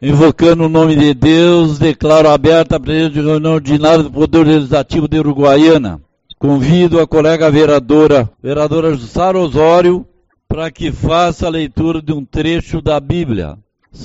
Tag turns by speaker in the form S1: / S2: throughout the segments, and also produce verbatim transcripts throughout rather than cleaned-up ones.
S1: Invocando o nome de Deus, declaro aberta a presença de reunião ordinária do Poder Legislativo de Uruguaiana. Convido a colega vereadora, vereadora Jussara Osório, para que faça a leitura de um trecho da Bíblia.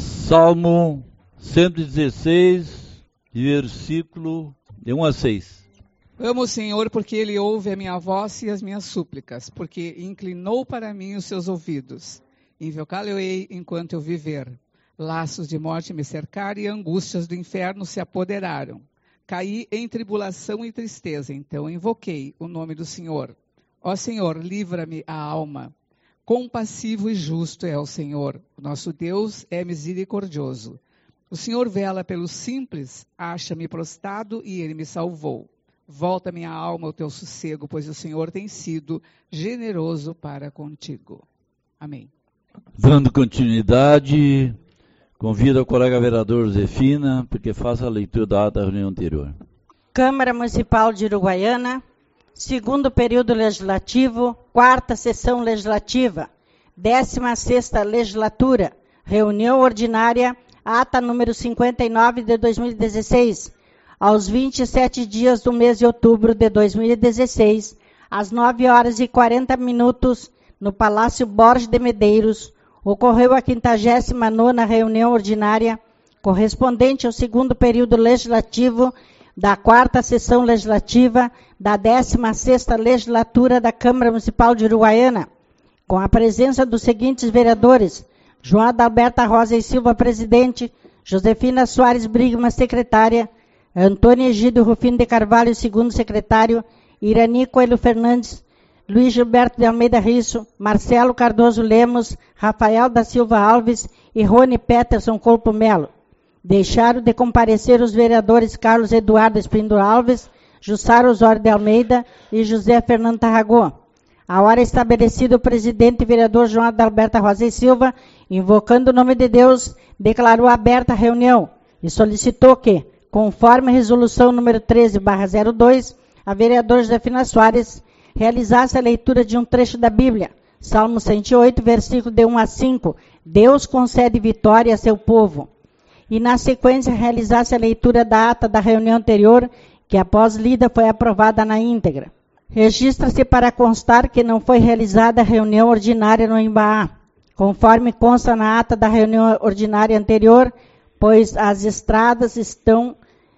S1: Salmo cento e dezesseis, versículo de um a seis.
S2: Amo o Senhor porque Ele ouve a minha voz e as minhas súplicas, porque inclinou para mim os seus ouvidos. Invocá-lo-ei enquanto eu viver. Laços de morte me cercaram e angústias do inferno se apoderaram. Caí em tribulação e tristeza, então invoquei o nome do Senhor. Ó Senhor, livra-me a alma. Compassivo e justo é o Senhor. O nosso Deus é misericordioso. O Senhor vela pelos simples, acha-me prostrado e Ele me salvou. Volta minha alma ao teu sossego, pois o Senhor tem sido generoso para contigo. Amém.
S1: Dando continuidade, convido a colega vereadora Josefina, porque faça a leitura da ata da reunião anterior.
S3: Câmara Municipal de Uruguaiana, segundo período legislativo, quarta sessão legislativa, décima sexta legislatura, reunião ordinária, ata número cinquenta e nove de dois mil e dezesseis, aos vinte e sete dias do mês de outubro de dois mil e dezesseis, às nove horas e quarenta minutos, no Palácio Borges de Medeiros, ocorreu a quinquagésima nona reunião ordinária, correspondente ao segundo período legislativo da quarta sessão legislativa da décima sexta legislatura da Câmara Municipal de Uruguaiana, com a presença dos seguintes vereadores: João Adalberto Rosa e Silva, presidente; Josefina Soares Brigman, secretária; Antônio Egídio Rufino de Carvalho, segundo secretário; Irani Coelho Fernandes, Luiz Gilberto de Almeida Risso, Marcelo Cardoso Lemos, Rafael da Silva Alves e Rony Peterson Colpo Melo. Deixaram de comparecer os vereadores Carlos Eduardo Espíndola Alves, Jussara Osório de Almeida e José Fernando Tarragó. A hora estabelecida, o presidente e vereador João Adalberto Rosa e Silva, invocando o nome de Deus, declarou aberta a reunião e solicitou que, conforme a resolução número treze barra zero dois, a vereadora Josefina Soares realizasse a leitura de um trecho da Bíblia, Salmo cento e oito, versículo de um a cinco, Deus concede vitória a seu povo. E, na sequência, realizasse a leitura da ata da reunião anterior, que, após lida, foi aprovada na íntegra. Registra-se para constar que não foi realizada a reunião ordinária no Embaá, conforme consta na ata da reunião ordinária anterior, pois as estradas estão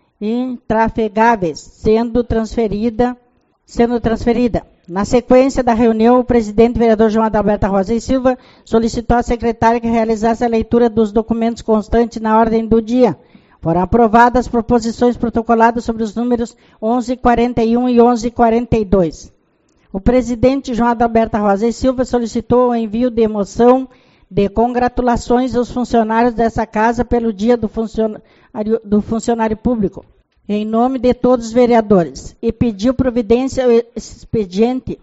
S3: intrafegáveis, sendo transferida sendo transferida. Na sequência da reunião, o presidente vereador João Adalberto Rosa e Silva solicitou à secretária que realizasse a leitura dos documentos constantes na ordem do dia. Foram aprovadas as proposições protocoladas sobre os números onze quarenta e um e onze quarenta e dois. O presidente João Adalberto Rosa e Silva solicitou o envio de moção de congratulações aos funcionários dessa casa pelo dia do funcionário, do funcionário público, em nome de todos os vereadores, e pediu providência ao expediente.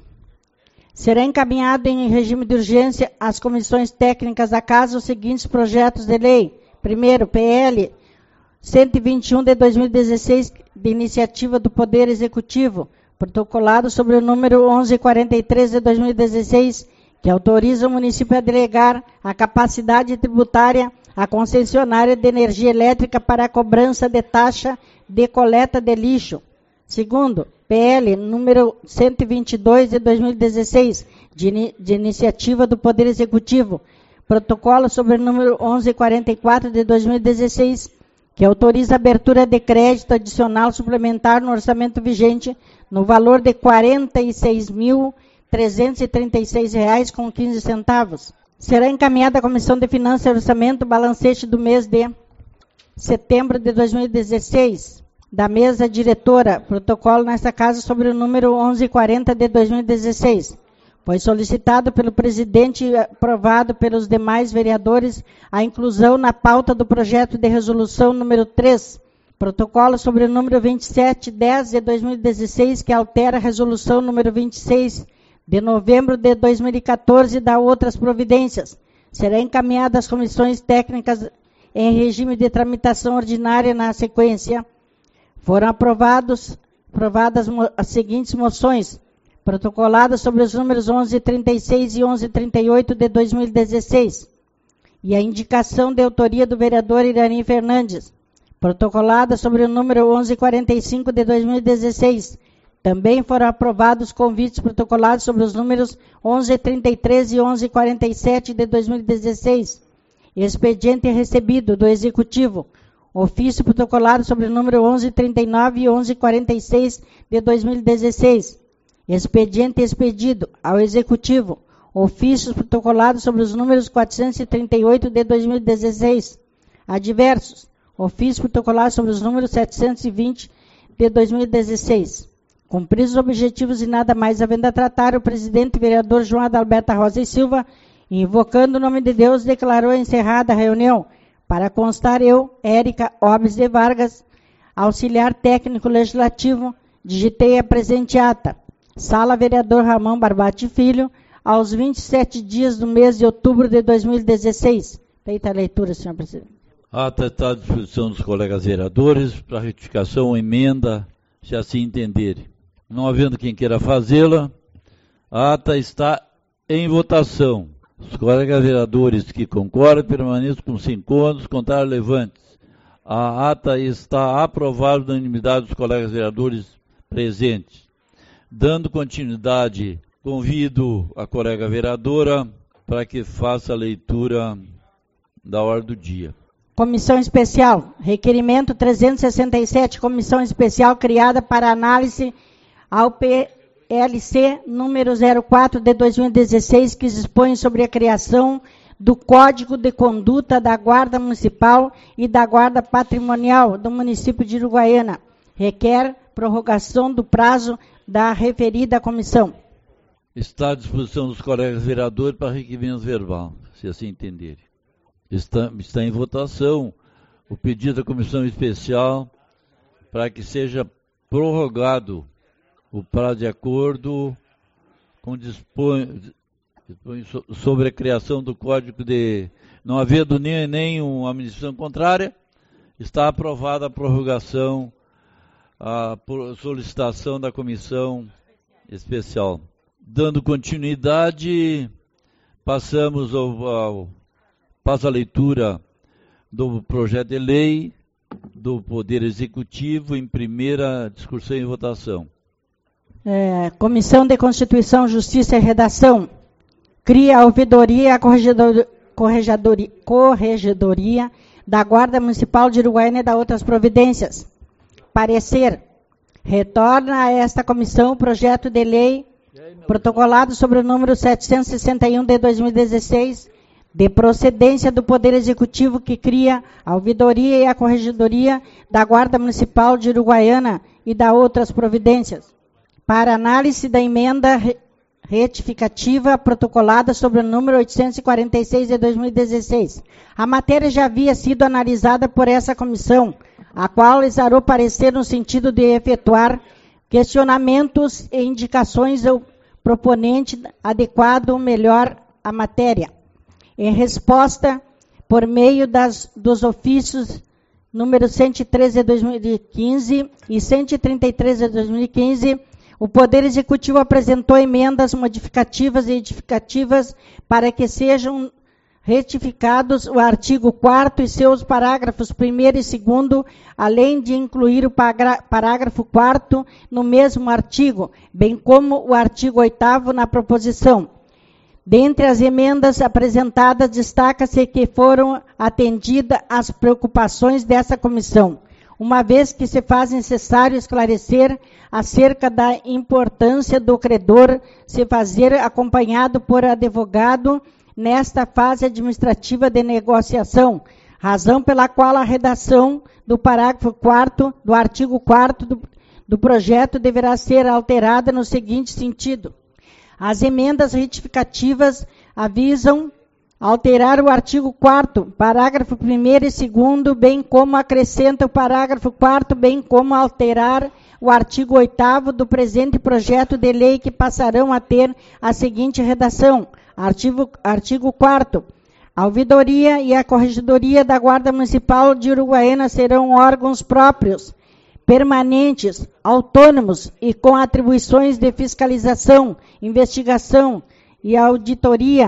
S3: Será encaminhado em regime de urgência às comissões técnicas da Casa os seguintes projetos de lei. Primeiro, P L cento e vinte e um de dois mil e dezesseis, de iniciativa do Poder Executivo, protocolado sobre o número onze quarenta e três de dois mil e dezesseis, que autoriza o município a delegar a capacidade tributária à concessionária de energia elétrica para a cobrança de taxa de coleta de lixo. Segundo, P L número cento e vinte e dois de dois mil e dezesseis, de, de iniciativa do Poder Executivo, protocolo sobre o número onze quarenta e quatro de dois mil e dezesseis, que autoriza a abertura de crédito adicional suplementar no orçamento vigente no valor de quarenta e seis mil trezentos e trinta e seis reais com quinze centavos. Será encaminhada à Comissão de Finanças e Orçamento o balancete do mês de setembro de dois mil e dezesseis, da mesa diretora, protocolo nesta casa sobre o número onze quarenta de dois mil e dezesseis. Foi solicitado pelo presidente e aprovado pelos demais vereadores a inclusão na pauta do projeto de resolução número três, protocolo sobre o número vinte e sete dez de dois mil e dezesseis, que altera a resolução número vinte e seis de novembro de dois mil e quatorze e dá outras providências. Será encaminhada às comissões técnicas em regime de tramitação ordinária na sequência. Foram aprovados, aprovadas as seguintes moções, protocoladas sobre os números onze trinta e seis e onze trinta e oito de dois mil e dezesseis. e a indicação de autoria do vereador Irani Fernandes, protocolada sobre o número onze quarenta e cinco de dois mil e dezesseis. Também foram aprovados convites protocolados sobre os números onze trinta e três e onze quarenta e sete de dois mil e dezesseis. Expediente recebido do Executivo. Ofício protocolado sobre o número onze trinta e nove e onze quarenta e seis de dois mil e dezesseis. Expediente expedido ao Executivo. Ofícios protocolados sobre os números quatrocentos e trinta e oito de dois mil e dezesseis. Adversos. Ofício protocolado sobre os números setecentos e vinte de dois mil e dezesseis. Cumpridos os objetivos e nada mais havendo a tratar, o presidente vereador João Adalberto Rosa e Silva, invocando o nome de Deus, declarou encerrada a reunião. Para constar, eu, Érica Obes de Vargas, auxiliar técnico legislativo, digitei a presente ata. Sala Vereador Ramon Barbati Filho, aos vinte e sete dias do mês de outubro de dois mil e dezesseis. Feita a leitura, senhor presidente.
S1: A ata está à disposição dos colegas vereadores para retificação ou emenda, se assim entenderem. Não havendo quem queira fazê-la, a ata está em votação. Os colegas vereadores que concordam permaneçam com cinco anos, contrários levantes. A ata está aprovada na unanimidade dos colegas vereadores presentes. Dando continuidade, convido a colega vereadora para que faça a leitura da ordem do dia.
S3: Comissão Especial. Requerimento trezentos e sessenta e sete, Comissão Especial criada para análise ao P L C número zero quatro de dois mil e dezesseis, que dispõe sobre a criação do Código de Conduta da Guarda Municipal e da Guarda Patrimonial do município de Uruguaiana. Requer prorrogação do prazo da referida comissão.
S1: Está à disposição dos colegas vereadores para requerimento verbal, se assim entenderem. Está, está em votação o pedido da comissão especial para que seja prorrogado o prazo de acordo com dispõe, dispõe so, sobre a criação do código de... Não havendo nem, nem uma administração contrária, está aprovada a prorrogação, a solicitação da comissão especial. Dando continuidade, passamos ao... ao Passa a leitura do projeto de lei do Poder Executivo em primeira discussão e votação.
S3: É, Comissão de Constituição, Justiça e Redação. Cria a ouvidoria e a corregedoria, corregedoria, corregedoria da Guarda Municipal de Uruguaiana e da outras providências. Parecer. Retorna a esta comissão o projeto de lei protocolado sobre o número setecentos e sessenta e um de dois mil e dezesseis, de procedência do Poder Executivo, que cria a ouvidoria e a corregedoria da Guarda Municipal de Uruguaiana e da outras providências, para análise da emenda retificativa protocolada sobre o número oitocentos e quarenta e seis de dois mil e dezesseis. A matéria já havia sido analisada por essa comissão, a qual exarou parecer no sentido de efetuar questionamentos e indicações ao proponente adequado melhor à matéria. Em resposta, por meio das, dos ofícios número cento e treze de dois mil e quinze e cento e trinta e três de dois mil e quinze, o Poder Executivo apresentou emendas modificativas e edificativas para que sejam retificados o artigo quarto e seus parágrafos primeiro e segundo, além de incluir o parágrafo quarto no mesmo artigo, bem como o artigo oitavo na proposição. Dentre as emendas apresentadas, destaca-se que foram atendidas as preocupações dessa comissão, uma vez que se faz necessário esclarecer acerca da importância do credor se fazer acompanhado por advogado nesta fase administrativa de negociação, razão pela qual a redação do parágrafo quarto do artigo quarto do, do projeto deverá ser alterada no seguinte sentido. As emendas retificativas avisam alterar o artigo quarto, parágrafo primeiro e segundo, bem como acrescenta o parágrafo quarto, bem como alterar o artigo oitavo do presente projeto de lei, que passarão a ter a seguinte redação. Artigo, artigo quarto. A ouvidoria e a corregedoria da Guarda Municipal de Uruguaiana serão órgãos próprios, permanentes, autônomos e com atribuições de fiscalização, investigação e auditoria,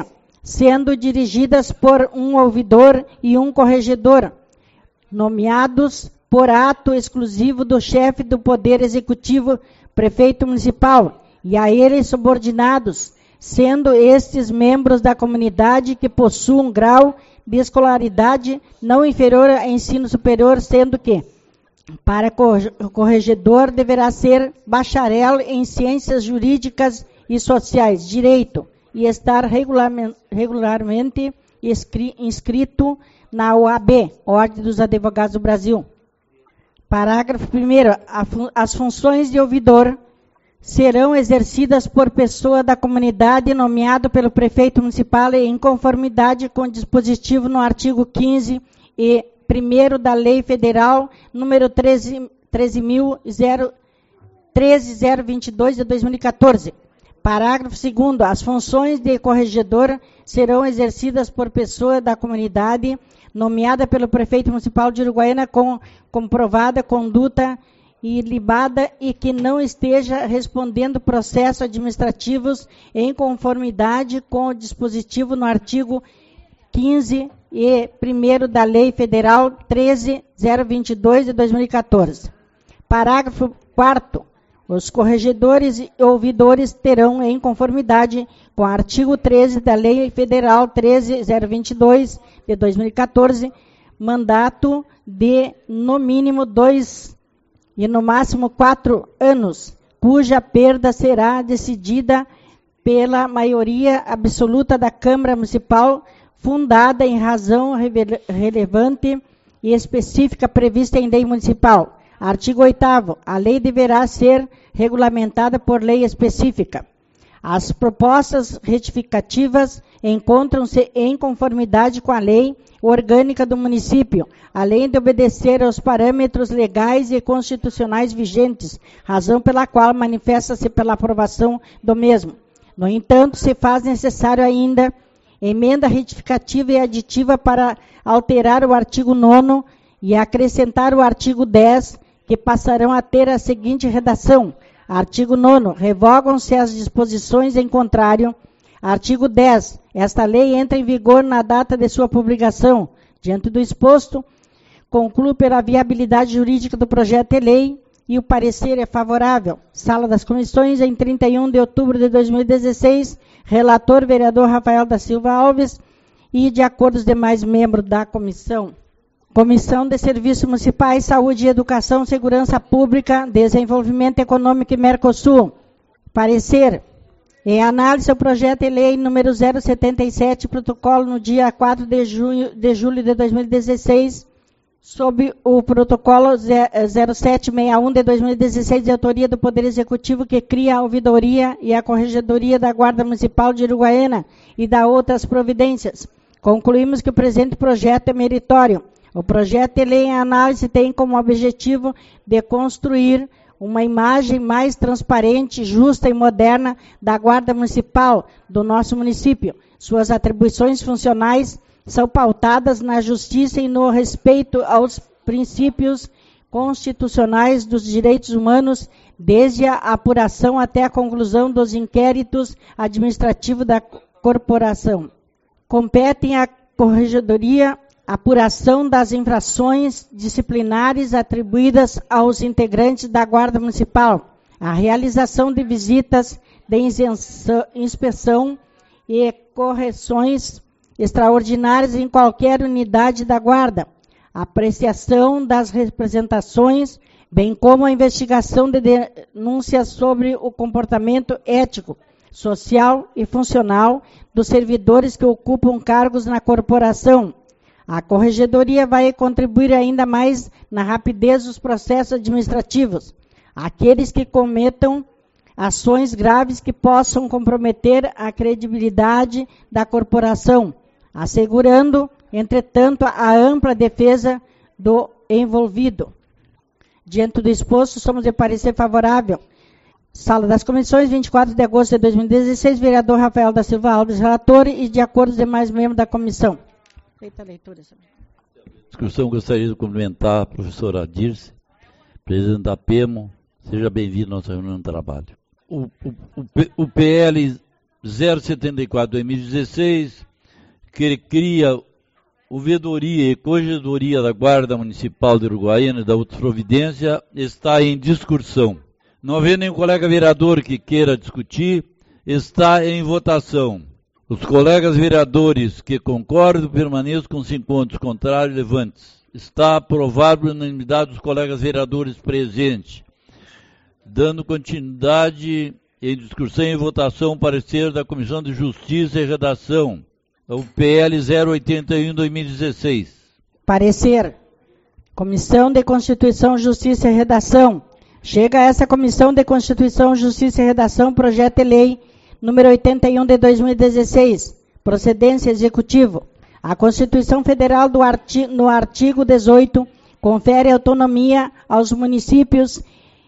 S3: sendo dirigidas por um ouvidor e um corregedor, nomeados por ato exclusivo do chefe do Poder Executivo, prefeito municipal, e a eles subordinados, sendo estes membros da comunidade que possuam grau de escolaridade não inferior a ensino superior, sendo que, para o corregedor, deverá ser bacharel em ciências jurídicas e sociais, direito, e estar regularmente inscrito na O A B, Ordem dos Advogados do Brasil. Parágrafo primeiro. As funções de ouvidor serão exercidas por pessoa da comunidade nomeado pelo prefeito municipal em conformidade com o dispositivo no artigo quinze e primeiro da Lei Federal número treze mil vinte e dois de dois mil e quatorze. Parágrafo segundo. As funções de corregedor serão exercidas por pessoa da comunidade nomeada pelo prefeito municipal de Uruguaiana com comprovada conduta ilibada e que não esteja respondendo processos administrativos em conformidade com o dispositivo no artigo quinze e primeiro da Lei Federal treze mil vinte e dois de dois mil e quatorze. Parágrafo quarto. Os corregedores e ouvidores terão, em conformidade com o artigo treze da Lei Federal treze mil vinte e dois de dois mil e quatorze, mandato de, no mínimo, dois e no máximo quatro anos, cuja perda será decidida pela maioria absoluta da Câmara Municipal, fundada em razão relevante e específica prevista em lei municipal. Artigo oitavo. A lei deverá ser regulamentada por lei específica. As propostas retificativas encontram-se em conformidade com a lei orgânica do município, além de obedecer aos parâmetros legais e constitucionais vigentes, razão pela qual manifesta-se pela aprovação do mesmo. No entanto, se faz necessário ainda emenda retificativa e aditiva para alterar o artigo nono e acrescentar o artigo dez, que passarão a ter a seguinte redação. Artigo nono. Revogam-se as disposições em contrário. Artigo dez. Esta lei entra em vigor na data de sua publicação. Diante do exposto, concluo pela viabilidade jurídica do projeto de lei e o parecer é favorável. Sala das Comissões, em trinta e um de outubro de dois mil e dezesseis, relator vereador Rafael da Silva Alves e de acordo os demais membros da comissão. Comissão de Serviços Municipais, Saúde e Educação, Segurança Pública, Desenvolvimento Econômico e Mercosul. Parecer. Em análise ao projeto de lei número zero setenta e sete, protocolo no dia quatro de julho de, julho de dois mil e dezesseis, sob o protocolo zero sete seis um de dois mil e dezesseis, de autoria do Poder Executivo, que cria a ouvidoria e a corregedoria da Guarda Municipal de Uruguaiana e da outras providências. Concluímos que o presente projeto é meritório. O projeto de lei em análise tem como objetivo de construir uma imagem mais transparente, justa e moderna da Guarda Municipal do nosso município. Suas atribuições funcionais são pautadas na justiça e no respeito aos princípios constitucionais dos direitos humanos, desde a apuração até a conclusão dos inquéritos administrativos da corporação. Competem à corregedoria apuração das infrações disciplinares atribuídas aos integrantes da Guarda Municipal, a realização de visitas de inspeção e correções extraordinárias em qualquer unidade da Guarda, a apreciação das representações, bem como a investigação de denúncias sobre o comportamento ético, social e funcional dos servidores que ocupam cargos na corporação. A corregedoria vai contribuir ainda mais na rapidez dos processos administrativos. Aqueles que cometam ações graves que possam comprometer a credibilidade da corporação, assegurando, entretanto, a ampla defesa do envolvido. Diante do exposto, somos de parecer favorável. Sala das Comissões, vinte e quatro de agosto de dois mil e dezesseis, vereador Rafael da Silva Alves, relator, e de acordo com os demais membros da comissão. Feita a leitura.
S1: Discussão, gostaria de cumprimentar a professora Dirce, presidente da PEMO. Seja bem-vindo à nossa reunião de trabalho. O, o, o, o P L zero setenta e quatro de dois mil e dezesseis que cria ouvidoria e corregedoria da Guarda Municipal de Uruguaiana e da outra providência, está em discussão. Não havendo nenhum colega vereador que queira discutir, está em votação. Os colegas vereadores que concordam permaneçam com os encontros contrários levantes. Está aprovado por unanimidade dos colegas vereadores presentes. Dando continuidade em discussão e votação, parecer da Comissão de Justiça e Redação, o P L zero oitenta e um, dois mil e dezesseis.
S3: Parecer. Comissão de Constituição, Justiça e Redação. Chega a essa Comissão de Constituição, Justiça e Redação, projeto de lei número oitenta e um de dois mil e dezesseis, procedência executivo. A Constituição Federal do arti- no artigo dezoito confere autonomia aos municípios,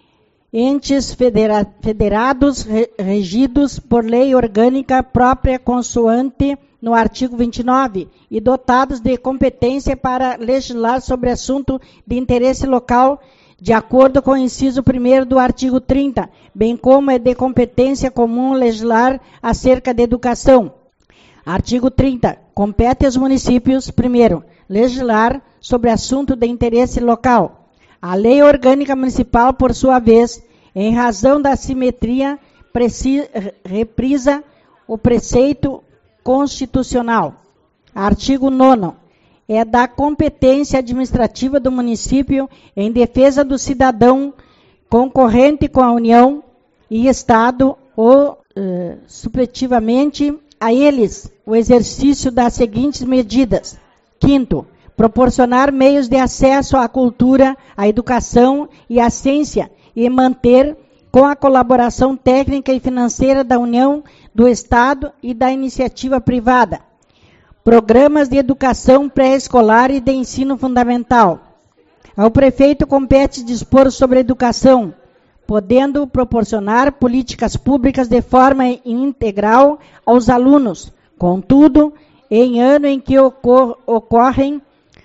S3: entes federa- federados re- regidos por lei orgânica própria consoante no artigo vinte e nove e dotados de competência para legislar sobre assunto de interesse local, de acordo com o inciso primeiro do artigo trinta, bem como é de competência comum legislar acerca de educação. Artigo trinta. Compete aos municípios, primeiro, legislar sobre assunto de interesse local. A lei orgânica municipal, por sua vez, em razão da simetria, preci- reprisa o preceito constitucional. Artigo nono. É da competência administrativa do município em defesa do cidadão concorrente com a União e Estado ou, eh, supletivamente, a eles o exercício das seguintes medidas. Quinto, proporcionar meios de acesso à cultura, à educação e à ciência e manter, com a colaboração técnica e financeira da União, do Estado e da iniciativa privada, programas de educação pré-escolar e de ensino fundamental. Ao prefeito compete dispor sobre educação, podendo proporcionar políticas públicas de forma integral aos alunos. Contudo, em ano em que ocor- ocorrem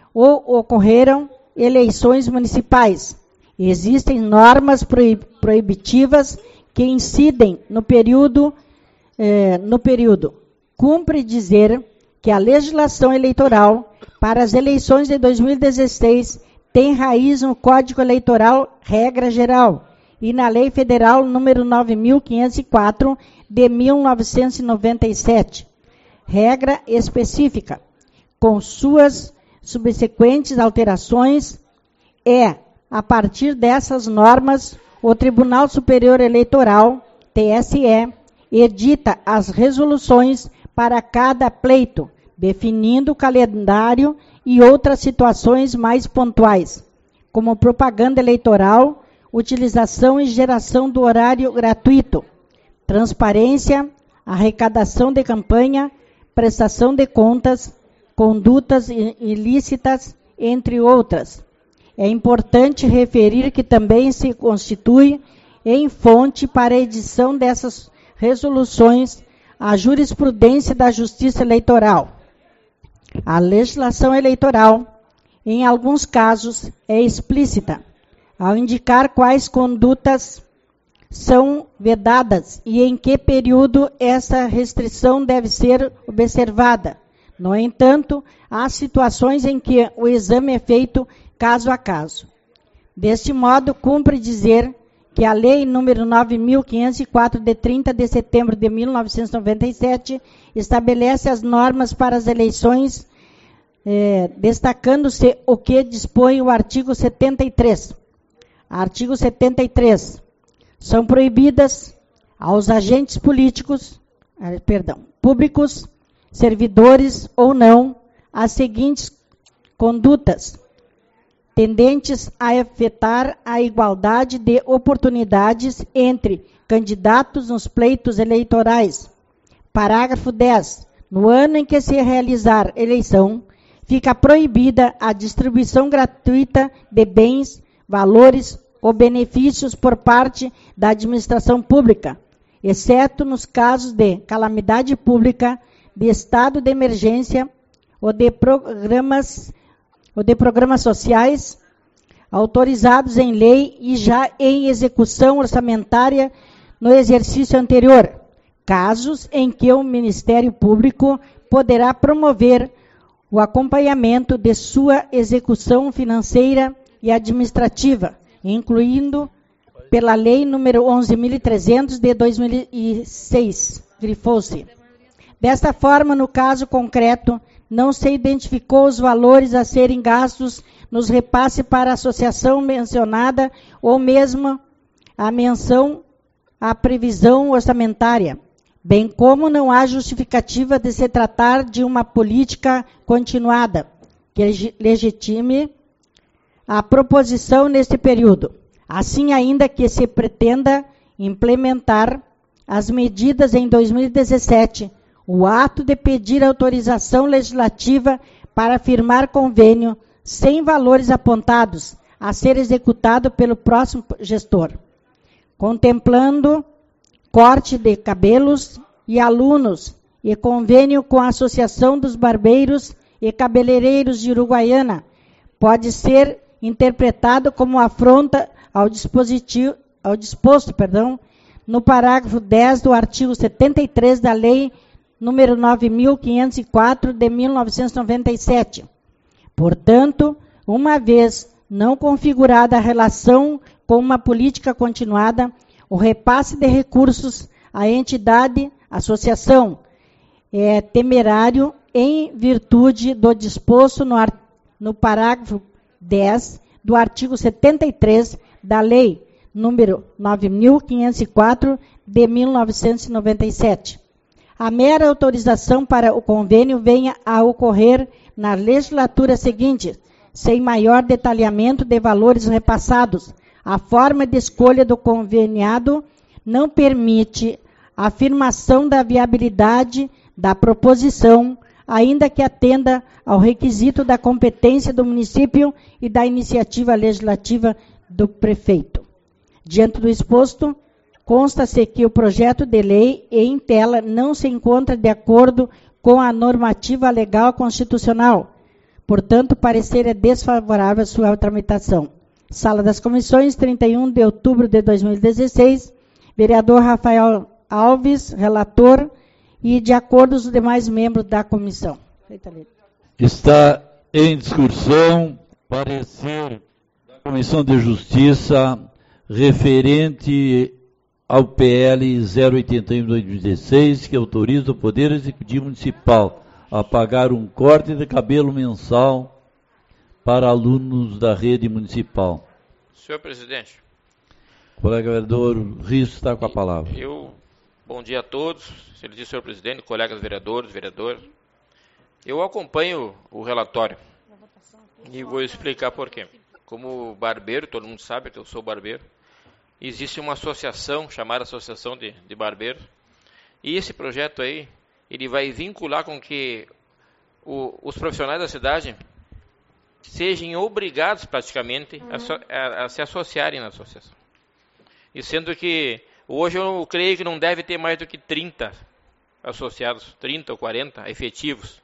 S3: ou ocorreram eleições municipais, existem normas proib- proibitivas que incidem no período, eh, no período. Cumpre dizer que a legislação eleitoral para as eleições de dois mil e dezesseis tem raiz no Código Eleitoral, regra geral, e na Lei Federal número nove mil quinhentos e quatro, de mil novecentos e noventa e sete, regra específica, com suas subsequentes alterações. É, a partir dessas normas, o Tribunal Superior Eleitoral, T S E, edita as resoluções para cada pleito, definindo o calendário e outras situações mais pontuais, como propaganda eleitoral, utilização e geração do horário gratuito, transparência, arrecadação de campanha, prestação de contas, condutas ilícitas, entre outras. É importante referir que também se constitui em fonte para a edição dessas resoluções a jurisprudência da Justiça Eleitoral. A legislação eleitoral, em alguns casos, é explícita, ao indicar quais condutas são vedadas e em que período essa restrição deve ser observada. No entanto, há situações em que o exame é feito caso a caso. Deste modo, cumpre dizer que a Lei número nove mil quinhentos e quatro, de trinta de setembro de mil novecentos e noventa e sete, estabelece as normas para as eleições, eh, destacando-se o que dispõe o artigo setenta e três. Artigo setenta e três. São proibidas aos agentes políticos, eh, perdão, públicos, servidores ou não, as seguintes condutas tendentes a afetar a igualdade de oportunidades entre candidatos nos pleitos eleitorais. Parágrafo dez. No ano em que se realizar eleição, fica proibida a distribuição gratuita de bens, valores ou benefícios por parte da administração pública, exceto nos casos de calamidade pública, de estado de emergência ou de programas ou de programas sociais autorizados em lei e já em execução orçamentária no exercício anterior, casos em que o Ministério Público poderá promover o acompanhamento de sua execução financeira e administrativa, incluindo pela Lei número onze mil e trezentos de dois mil e seis, grifou-se. Desta forma, no caso concreto, não se identificou os valores a serem gastos nos repasses para a associação mencionada ou mesmo a menção à previsão orçamentária, bem como não há justificativa de se tratar de uma política continuada que legitime a proposição neste período. Assim, ainda que se pretenda implementar as medidas em dois mil e dezessete, o ato de pedir autorização legislativa para firmar convênio sem valores apontados a ser executado pelo próximo gestor, contemplando corte de cabelos e alunos e convênio com a Associação dos Barbeiros e Cabeleireiros de Uruguaiana, pode ser interpretado como afronta ao dispositivo, ao disposto, perdão, no parágrafo dez do artigo setenta e três da Lei número nove mil quinhentos e quatro de mil novecentos e noventa e sete. Portanto, uma vez não configurada a relação com uma política continuada, o repasse de recursos à entidade, associação, é temerário em virtude do disposto no, art, no parágrafo dez do artigo setenta e três da Lei número nove mil quinhentos e quatro de mil novecentos e noventa e sete. A mera autorização para o convênio venha a ocorrer na legislatura seguinte, sem maior detalhamento de valores repassados. A forma de escolha do conveniado não permite a afirmação da viabilidade da proposição, ainda que atenda ao requisito da competência do município e da iniciativa legislativa do prefeito. Diante do exposto, consta-se que o projeto de lei em tela não se encontra de acordo com a normativa legal constitucional. Portanto, o parecer é desfavorável à sua tramitação. Sala das Comissões, trinta e um de outubro de dois mil e dezesseis. Vereador Rafael Alves, relator, e de acordo os demais membros da comissão.
S1: Está em discussão parecer da Comissão de Justiça referente ao P L zero oitenta e um de dois mil e dezesseis, que autoriza o Poder Executivo Municipal a pagar um corte de cabelo mensal para alunos da rede municipal.
S4: Senhor presidente.
S1: O colega vereador Risso está com a palavra.
S4: Eu, bom dia a todos, excelentíssimo senhor presidente, colegas vereadores, vereadoras. Eu acompanho o relatório e vou explicar por quê. Como barbeiro, todo mundo sabe que eu sou barbeiro, existe uma associação chamada Associação de, de Barbeiros, e esse projeto aí, ele vai vincular com que o, os profissionais da cidade sejam obrigados praticamente a, so, a, a se associarem na associação. E sendo que hoje eu creio que não deve ter mais do que trinta associados, trinta ou quarenta efetivos.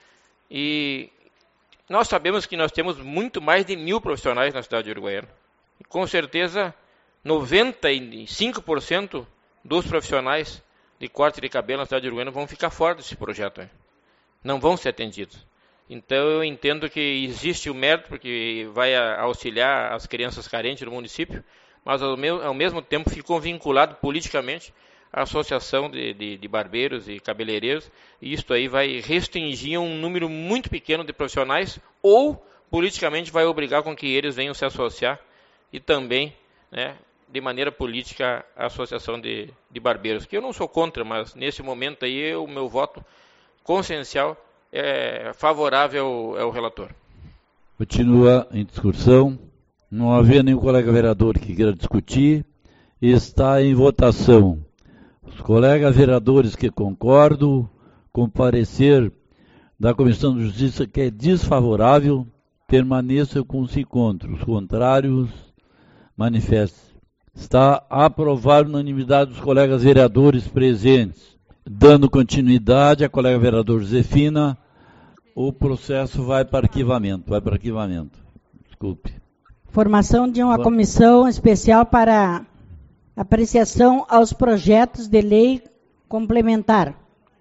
S4: E nós sabemos que nós temos muito mais de mil profissionais na cidade de Uruguaiana. E com certeza, noventa e cinco por cento dos profissionais de corte de cabelo na cidade de Uruguaiana vão ficar fora desse projeto. Hein? Não vão ser atendidos. Então eu entendo que existe o mérito, porque vai auxiliar as crianças carentes do município, mas ao, meu, ao mesmo tempo ficou vinculado politicamente à associação de, de, de barbeiros e cabeleireiros, e isto aí vai restringir um número muito pequeno de profissionais, ou politicamente vai obrigar com que eles venham se associar, e também, né, de maneira política, a associação de, de barbeiros, que eu não sou contra, mas nesse momento aí o meu voto consciencial é favorável ao, ao relator.
S1: Continua em discussão. Não havia nenhum colega vereador que queira discutir. Está em votação. Os colegas vereadores que concordam com o parecer da Comissão de Justiça, que é desfavorável, permaneçam com os encontros. Os contrários, manifestem. Está aprovado unanimidade dos colegas vereadores presentes. Dando continuidade à colega vereadora Josefina, o processo vai para arquivamento. Vai para arquivamento. Desculpe.
S3: Formação de uma comissão especial para apreciação aos projetos de lei complementar.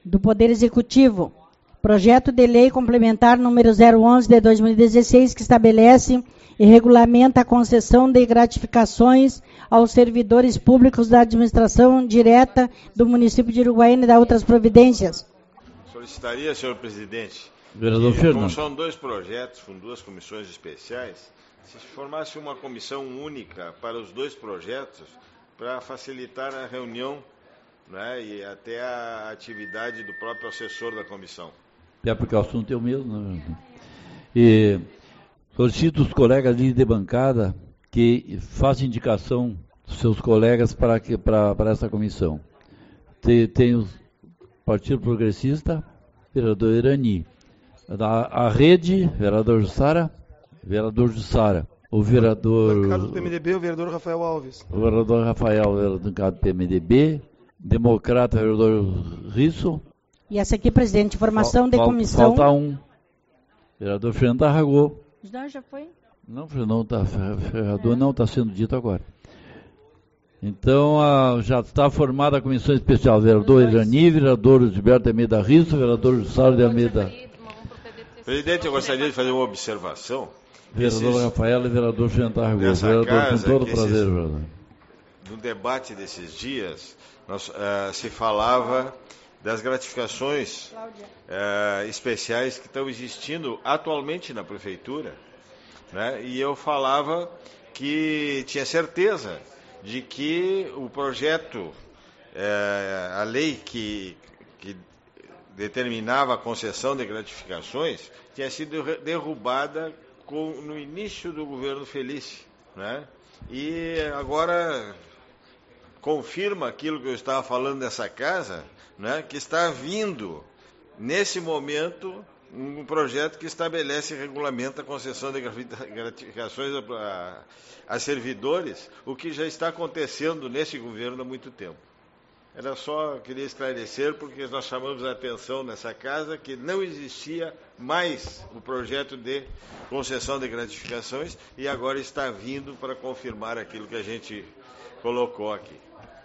S3: do Poder Executivo. Projeto de Lei Complementar número zero onze de dois mil e dezesseis, que estabelece e regulamenta a concessão de gratificações aos servidores públicos da administração direta do município de Uruguaiana e da outras providências.
S5: Solicitaria, senhor presidente,
S1: Vereador
S5: que,
S1: Fernando.
S5: como são dois projetos com duas comissões especiais, se formasse uma comissão única para os dois projetos, para facilitar a reunião, né, e até a atividade do próprio assessor da comissão.
S1: É porque o assunto é o mesmo, né? E solicito os colegas de bancada que façam indicação dos seus colegas para, que, para, para essa comissão. Tem, tem o Partido Progressista, vereador Irani. A, a Rede, vereador Jussara, vereador Jussara. O vereador...
S6: Bancada do P M D B, o vereador Rafael Alves.
S1: O vereador Rafael, vereador do P M D B. Democrata, vereador Risso.
S3: E essa aqui, presidente, formação de
S1: Fal,
S3: comissão...
S1: Falta um. Vereador Fernando Tarragô.
S3: Não, já foi?
S1: Não, Fernando, tá, vereador é. não está sendo dito agora. Então, a, já está formada a comissão especial. Vereador Irani, vereador Gilberto de Almeida Risso, vereador Jussara de Almeida.
S5: Presidente, eu gostaria de fazer uma observação.
S1: Vereador
S5: Esses,
S1: Rafael e vereador Fernando Tarragô. Vereador,
S5: casa,
S1: com todo
S5: esses,
S1: prazer, vereador.
S5: No debate desses dias, nós, uh, se falava das gratificações uh, especiais que estão existindo atualmente na prefeitura, né? E eu falava que tinha certeza de que o projeto, uh, a lei que, que determinava a concessão de gratificações, tinha sido derrubada com, no início do governo Felício, né? E agora confirma aquilo que eu estava falando nessa casa, né, que está vindo, nesse momento, um projeto que estabelece e regulamenta a concessão de gratificações a, a, a servidores, o que já está acontecendo nesse governo há muito tempo. Era só, queria esclarecer, porque nós chamamos a atenção nessa casa que não existia mais o projeto de concessão de gratificações e agora está vindo para confirmar aquilo que a gente colocou aqui.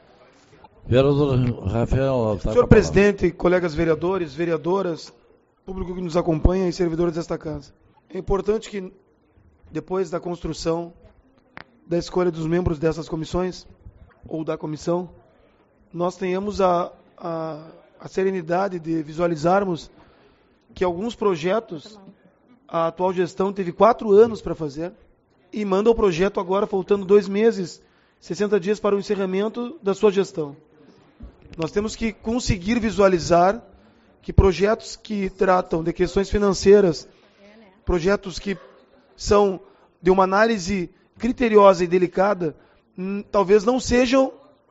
S1: Vereador Rafael. Tá
S6: Senhor presidente, colegas vereadores, vereadoras, público que nos acompanha e servidores desta casa. É importante que, depois da construção, da escolha dos membros dessas comissões, ou da comissão, nós tenhamos a, a, a serenidade de visualizarmos que alguns projetos, a atual gestão teve quatro anos para fazer, e manda o projeto agora, faltando dois meses, sessenta dias para o encerramento da sua gestão. Nós temos que conseguir visualizar que projetos que tratam de questões financeiras, projetos que são de uma análise criteriosa e delicada, hum, talvez não sejam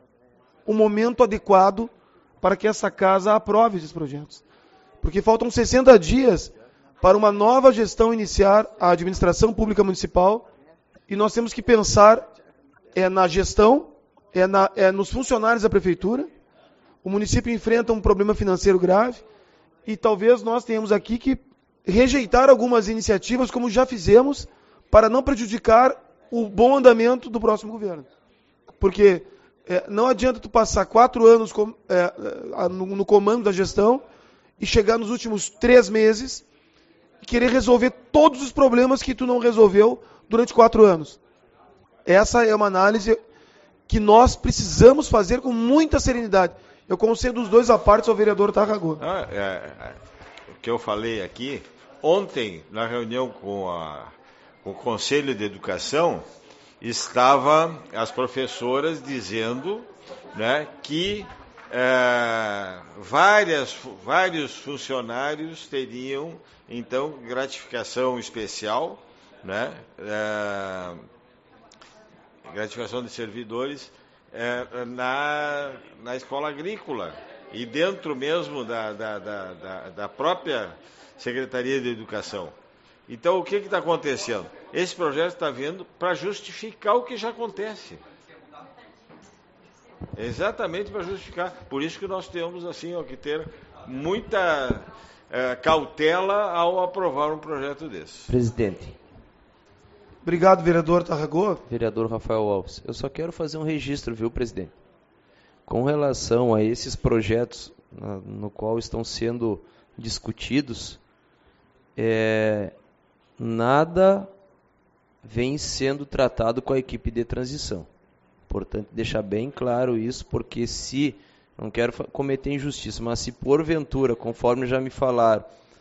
S6: o momento adequado para que essa casa aprove esses projetos. Porque faltam sessenta dias para uma nova gestão iniciar a administração pública municipal e nós temos que pensar é na gestão, é, na, é nos funcionários da prefeitura. O município enfrenta um problema financeiro grave e talvez nós tenhamos aqui que rejeitar algumas iniciativas, como já fizemos, para não prejudicar o bom andamento do próximo governo. Porque é, não adianta tu passar quatro anos com, é, no, no comando da gestão e chegar nos últimos três meses e querer resolver todos os problemas que tu não resolveu durante quatro anos. Essa é uma análise que nós precisamos fazer com muita serenidade. Eu concedo os dois apartes ao vereador Tarragô.
S5: Ah, é, é, o que eu falei aqui, ontem, na reunião com, a, com o Conselho de Educação, estava as professoras dizendo, né, que é, várias, vários funcionários teriam, então, gratificação especial, né, é, gratificação de servidores, É, na, na escola agrícola e dentro mesmo da, da, da, da, da própria Secretaria de Educação. Então, o que está acontecendo? Esse projeto está vindo para justificar o que já acontece. Exatamente para justificar. Por isso que nós temos assim, ó, que ter muita é, cautela ao aprovar um projeto desse.
S7: Presidente.
S6: Obrigado, vereador Tarragô.
S7: Vereador Rafael Alves. Eu só quero fazer um registro, viu, presidente? Com relação a esses projetos na, no qual estão sendo discutidos, é, nada vem sendo tratado com a equipe de transição. Importante deixar bem claro isso, porque se, não quero cometer injustiça, mas se porventura, conforme já me falaram,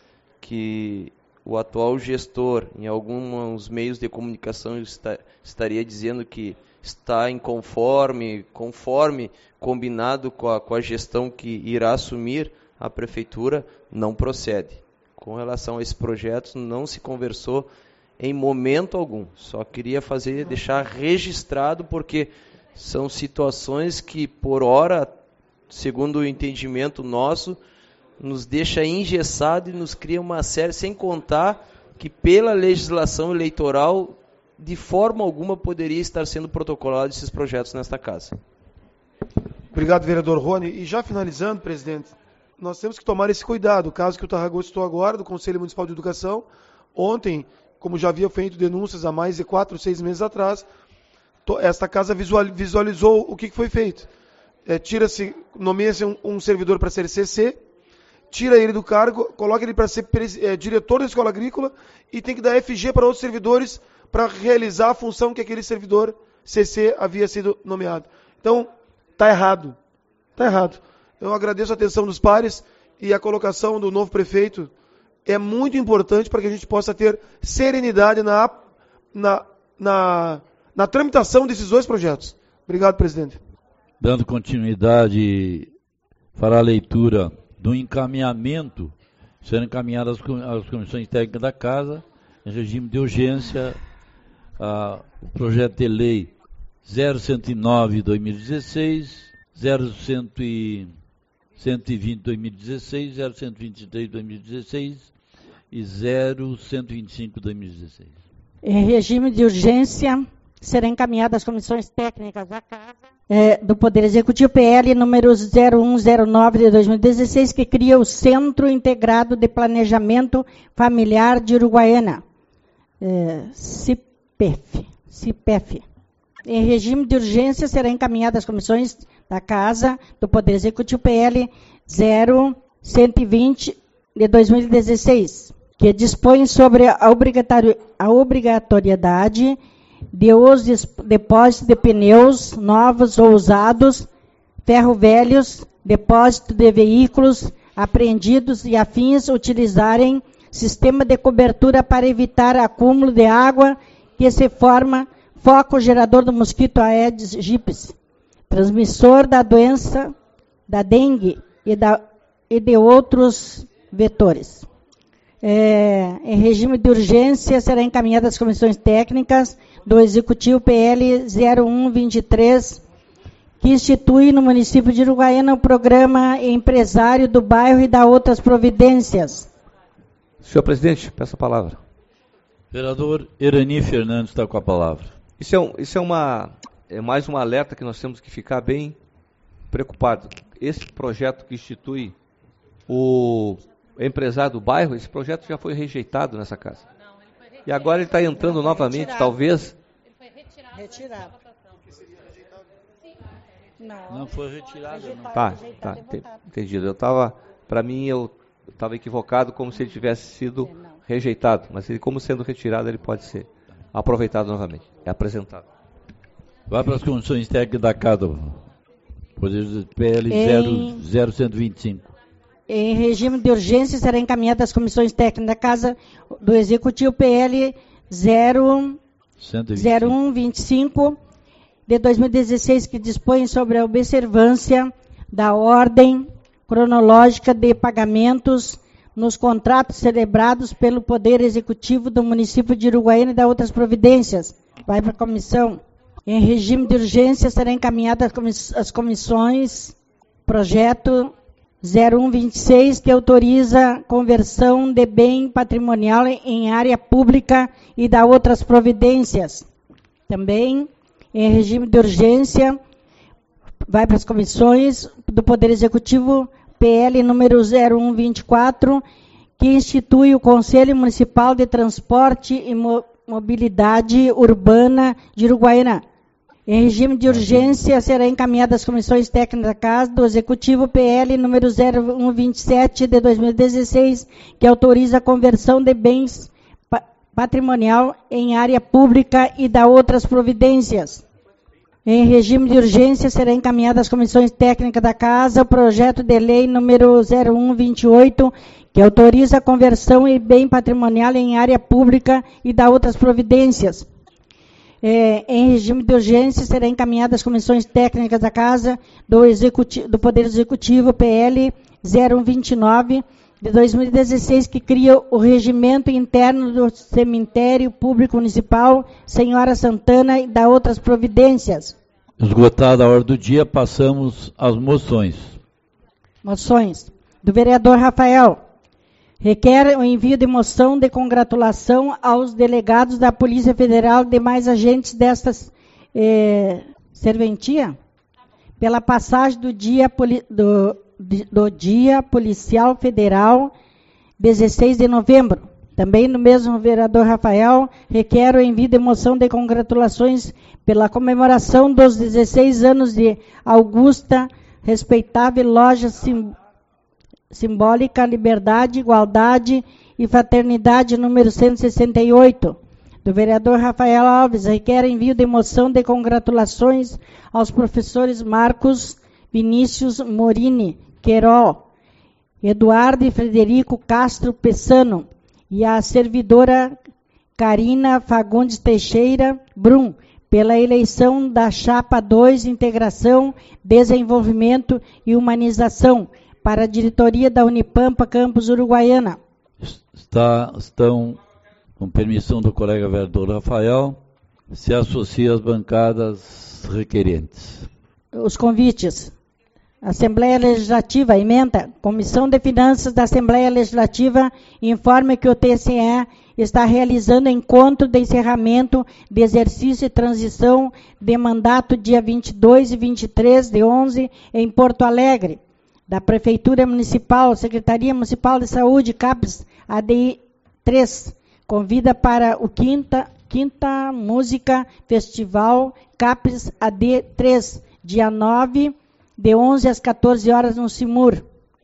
S7: que o atual gestor, em alguns meios de comunicação, está, estaria dizendo que está inconforme, conforme combinado com a, com a gestão que irá assumir a prefeitura, não procede. Com relação a esse projeto, não se conversou em momento algum. Só queria fazer, deixar registrado, porque são situações que, por hora, segundo o entendimento nosso, nos deixa engessado e nos cria uma série, sem contar que pela legislação eleitoral, de forma alguma poderia estar sendo protocolado esses projetos nesta casa.
S6: Obrigado, vereador Rony. E já finalizando, presidente, nós temos que tomar esse cuidado. O caso que o Tarragão citou agora, do Conselho Municipal de Educação, ontem, como já havia feito denúncias há mais de quatro, seis meses atrás, esta casa visualizou o que foi feito. É, tira-se, nomeia-se um, um servidor para ser C C, tira ele do cargo, coloca ele para ser é, diretor da escola agrícola e tem que dar F G para outros servidores para realizar a função que aquele servidor C C havia sido nomeado. Então, está errado. Está errado. Eu agradeço a atenção dos pares e a colocação do novo prefeito é muito importante para que a gente possa ter serenidade na, na, na, na tramitação desses dois projetos. Obrigado, presidente.
S1: Dando continuidade, fará a leitura do encaminhamento, serão encaminhadas às comissões técnicas da Casa, em regime de urgência, a, o projeto de lei zero cento e nove de dois mil e dezesseis, zero cento e vinte de dois mil e dezesseis, zero cento e vinte e três de dois mil e dezesseis e zero cento e vinte e cinco de dois mil e dezesseis.
S3: Em regime de urgência, serão encaminhadas às comissões técnicas da Casa é, do Poder Executivo, P L número zero um zero nove de dois mil e dezesseis, que cria o Centro Integrado de Planejamento Familiar de Uruguaiana, é, C I P F. C I P F. Em regime de urgência, será encaminhada às comissões da Casa do Poder Executivo, P L zero cento e vinte de dois mil e dezesseis, que dispõe sobre a, obrigatori- a obrigatoriedade de os depósitos de pneus novos ou usados, ferro velhos, depósito de veículos apreendidos e afins utilizarem sistema de cobertura para evitar acúmulo de água que se forma foco gerador do mosquito Aedes aegypti, transmissor da doença da dengue e, da, e de outros vetores. É, em regime de urgência, será encaminhada às comissões técnicas do Executivo, P L zero um vinte e três, que institui no município de Uruguaiana o programa empresário do bairro e dá outras providências.
S8: Senhor presidente, peço a palavra.
S1: Vereador Erani Fernandes está com a palavra.
S8: Isso é, um, isso é, uma, é mais um alerta que nós temos que ficar bem preocupados. Esse projeto que institui o empresário do bairro, esse projeto já foi rejeitado nessa casa. Não, ele foi retirado. E agora ele está entrando não, novamente, retirado. Talvez... Ele foi retirado. Retirado.
S1: Não, não foi retirado. Rejeitado, não.
S8: Tá,
S3: rejeitado,
S8: tá, entendido. Eu estava, para mim, eu estava equivocado como se ele tivesse sido rejeitado. Mas ele, como sendo retirado, ele pode ser aproveitado novamente. É apresentado.
S1: Vai para as comissões técnicas da Casa. P L zero cento e vinte e cinco.
S3: Em regime de urgência, será encaminhada às comissões técnicas da Casa do Executivo, P L zero um vinte e cinco de dois mil e dezesseis, que dispõe sobre a observância da ordem cronológica de pagamentos nos contratos celebrados pelo Poder Executivo do município de Uruguaiana e da outras providências. Vai para a comissão. Em regime de urgência, será encaminhada às comissões projeto zero um vinte e seis, que autoriza conversão de bem patrimonial em área pública e dá outras providências. Também, em regime de urgência, vai para as comissões do Poder Executivo, P L número zero um vinte e quatro, que institui o Conselho Municipal de Transporte e Mobilidade Urbana de Uruguaiana, Em regime de urgência, será encaminhada às comissões técnicas da Casa do Executivo P L número zero um vinte e sete de dois mil e dezesseis, que autoriza a conversão de bens pa- patrimonial em área pública e da outras providências. Em regime de urgência, será encaminhada às comissões técnicas da Casa o projeto de lei número zero um vinte e oito, que autoriza a conversão em bem patrimonial em área pública e da outras providências. É, em regime de urgência, será encaminhada às comissões técnicas da Casa do, Executivo, do Poder Executivo, P L zero um vinte e nove, de dois mil e dezesseis, que cria o regimento interno do Cemitério Público Municipal Senhora Santana e da outras providências.
S1: Esgotada a ordem do dia, passamos às moções.
S3: Moções. Do vereador Rafael. Requer o envio de moção de congratulação aos delegados da Polícia Federal e demais agentes desta eh, serventia pela passagem do dia, do, do dia Policial Federal, dezesseis de novembro. Também no mesmo vereador Rafael, requer o envio de moção de congratulações pela comemoração dos dezesseis anos de Augusta, respeitável loja simbólica, Simbólica, Liberdade, Igualdade e Fraternidade, número cento e sessenta e oito, do vereador Rafael Alves, requer envio de moção de congratulações aos professores Marcos Vinícius Morini Querol, Eduardo e Frederico Castro Pessano e a servidora Karina Fagundes Teixeira Brum, pela eleição da Chapa dois, Integração, Desenvolvimento e Humanização, para a diretoria da Unipampa Campus Uruguaiana.
S1: Está, estão, com permissão do colega vereador Rafael, se associa às bancadas requerentes.
S3: Os convites. Assembleia Legislativa, emenda. Comissão de Finanças da Assembleia Legislativa informa que o T C E está realizando encontro de encerramento de exercício e transição de mandato dia vinte e dois e vinte e três de onze em Porto Alegre. Da Prefeitura Municipal, Secretaria Municipal de Saúde, CAPES, A D I três, convida para o Quinta, Quinta Música Festival CAPES A D três, dia nove, de onze às quatorze horas no Simur.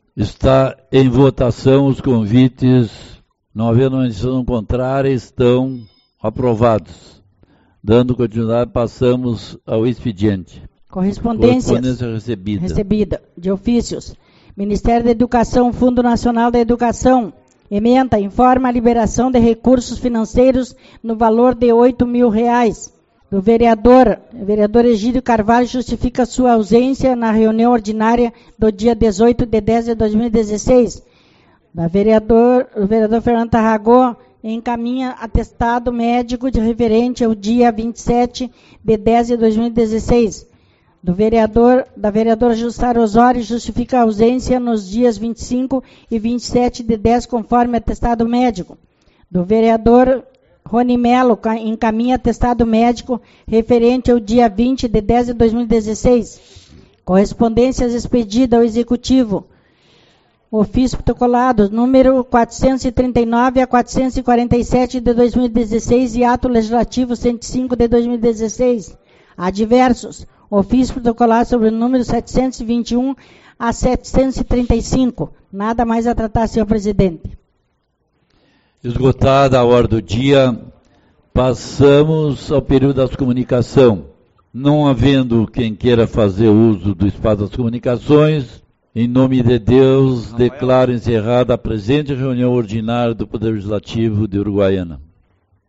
S1: Está em votação os convites, não havendo uma decisão contrária, estão aprovados. Dando continuidade, passamos ao expediente.
S3: Correspondências
S1: Correspondência recebida.
S3: recebida de ofícios. Ministério da Educação, Fundo Nacional da Educação. Ementa, informa a liberação de recursos financeiros no valor de oito mil reais. Do vereador, o vereador Egídio Carvalho justifica sua ausência na reunião ordinária do dia dezoito de dez de dois mil e dezesseis. Da vereador, o vereador Fernando Tarragó encaminha atestado médico de referente ao dia vinte e sete de dez de dois mil e dezesseis. Do vereador, da vereadora Jussara Osório justifica a ausência nos dias vinte e cinco e vinte e sete de dez, conforme atestado médico. Do vereador Rony Melo encaminha atestado médico referente ao dia vinte de dez de dois mil e dezesseis. Correspondências expedidas ao Executivo. Ofício protocolado número quatrocentos e trinta e nove a quatrocentos e quarenta e sete de dois mil e dezesseis e ato legislativo cento e cinco de dois mil e dezesseis. Adversos. Ofício protocolado sobre o número setecentos e vinte e um a setecentos e trinta e cinco. Nada mais a tratar, senhor presidente.
S1: Esgotada a ordem do dia, passamos ao período das comunicações. Não havendo quem queira fazer uso do espaço das comunicações, em nome de Deus, declaro encerrada a presente reunião ordinária do Poder Legislativo de Uruguaiana.